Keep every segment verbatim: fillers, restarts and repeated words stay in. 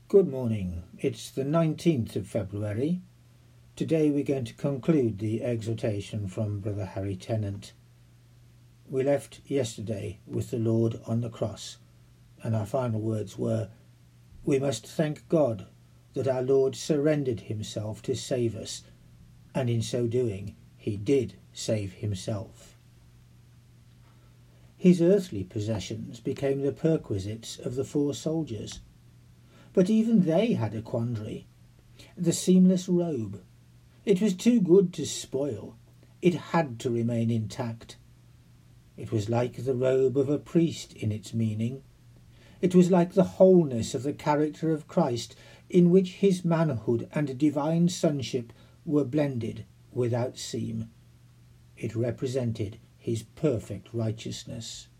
Good morning. It's the nineteenth of February. Today we're going to conclude the exhortation from Brother Harry Tennant. We left yesterday with the Lord on the cross, and our final words were, "We must thank God that our Lord surrendered himself to save us, and in so doing he did save himself." His earthly possessions became the perquisites of the four soldiers. But even they had a quandary. The seamless robe. It was too good to spoil. It had to remain intact. It was like the robe of a priest in its meaning. It was like the wholeness of the character of Christ, in which his manhood and divine sonship were blended without seam. It represented his perfect righteousness.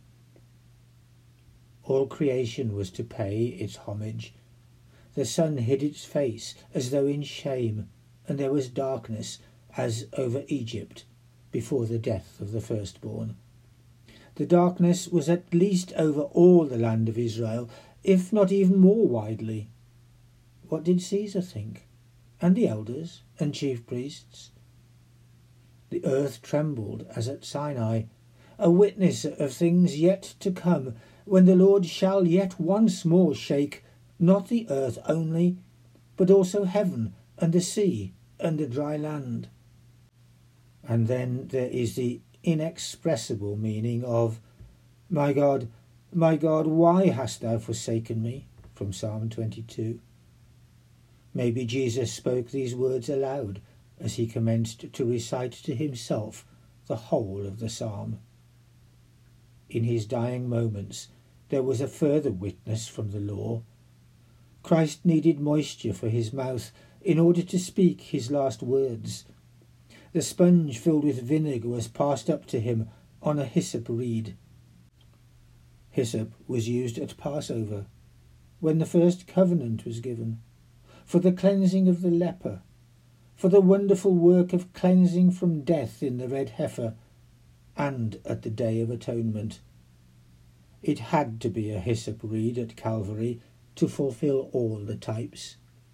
All creation was to pay its homage. The sun hid its face as though in shame, and there was darkness as over Egypt before the death of the firstborn. The darkness was at least over all the land of Israel, if not even more widely. What did Caesar think? And the elders and chief priests? The earth trembled as at Sinai, a witness of things yet to come, when the Lord shall yet once more shake not the earth only, but also heaven and the sea and the dry land. And then there is the inexpressible meaning of, "My God, my God, why hast thou forsaken me?" from Psalm twenty-two. Maybe Jesus spoke these words aloud as he commenced to recite to himself the whole of the psalm. In his dying moments there was a further witness from the law. Christ needed moisture for his mouth in order to speak his last words. The sponge filled with vinegar was passed up to him on a hyssop reed. Hyssop was used at Passover, when the first covenant was given, for the cleansing of the leper, for the wonderful work of cleansing from death in the red heifer, and at the Day of Atonement. It had to be a hyssop reed at Calvary to fulfill all the types.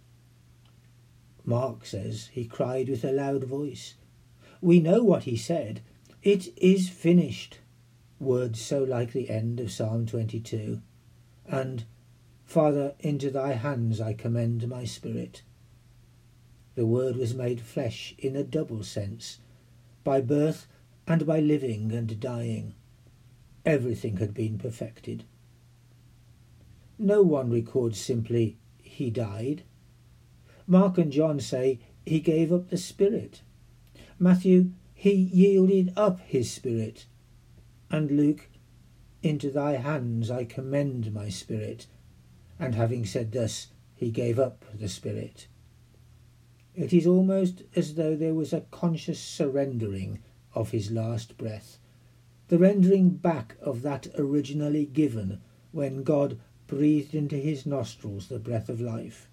Mark says he cried with a loud voice. We know what he said. It is finished. Words so like the end of Psalm twenty-two. And, Father, into thy hands I commend my spirit. The word was made flesh in a double sense, by birth and by living and dying. Everything had been perfected. No one records simply, he died. Mark and John say, he gave up the spirit. Matthew, he yielded up his spirit. And Luke, into thy hands I commend my spirit. And having said thus, he gave up the spirit. It is almost as though there was a conscious surrendering of his last breath, the rendering back of that originally given when God breathed into his nostrils the breath of life.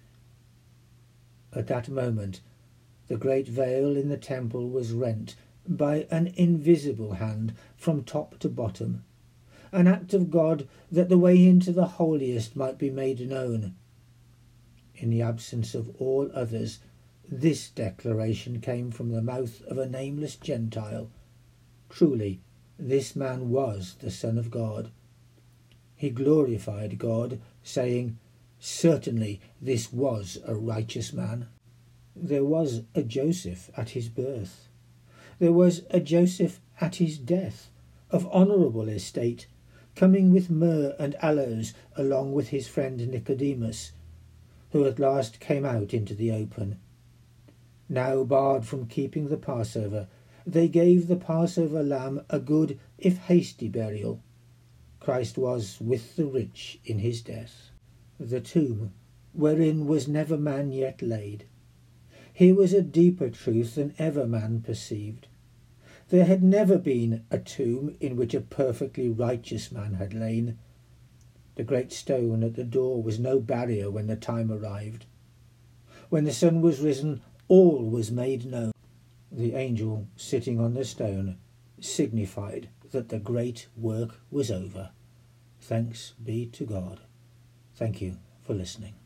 At that moment, the great veil in the temple was rent by an invisible hand from top to bottom, an act of God that the way into the holiest might be made known. In the absence of all others, this declaration came from the mouth of a nameless Gentile. Truly, this man was the Son of God. He glorified God, saying, "Certainly this was a righteous man." There was a Joseph at his birth. There was a Joseph at his death, of honourable estate, coming with myrrh and aloes along with his friend Nicodemus, who at last came out into the open. Now barred from keeping the Passover, they gave the Passover lamb a good, if hasty, burial. Christ was with the rich in his death. The tomb, wherein was never man yet laid. Here was a deeper truth than ever man perceived. There had never been a tomb in which a perfectly righteous man had lain. The great stone at the door was no barrier when the time arrived. When the sun was risen, all was made known. The angel sitting on the stone signified that the great work was over. Thanks be to God. Thank you for listening.